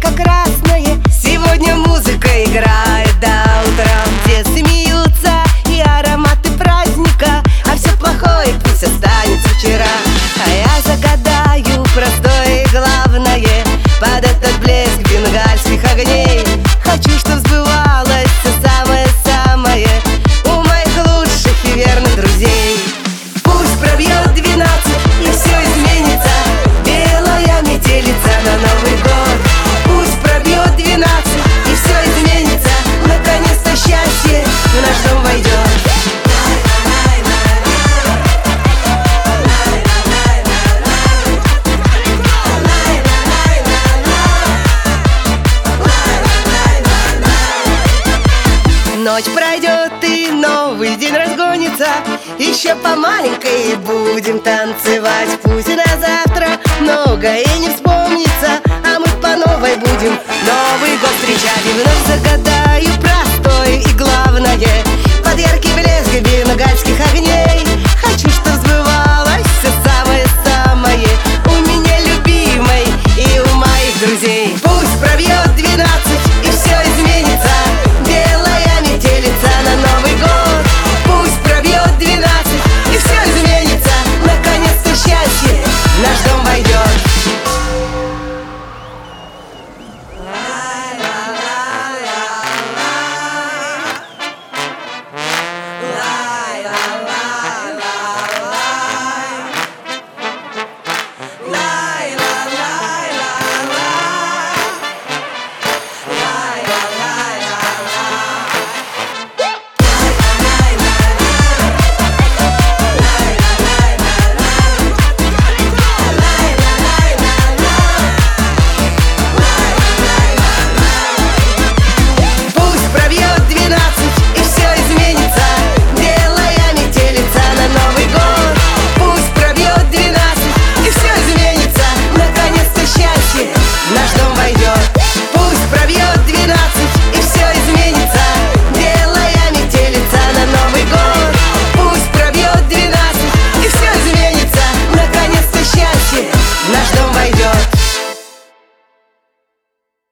облако красное. Сегодня музыка играет до утра. Все смеются и ароматы праздника, а все плохое пусть останется вчера. А я загадаю простое и главное под этот блеск бенгальских огней. Хочу, чтоб сбывалось все самое-самое у моих лучших и верных друзей. Пусть пробьет 12 и все изменится, белая метелица на Новый год. Пусть пробьет 12 и все изменится, наконец-то счастье в наш дом войдет. Ночь пройдет и новый день разгонится, еще по маленькой будем танцевать. Пусть на завтра многое не вспомнится,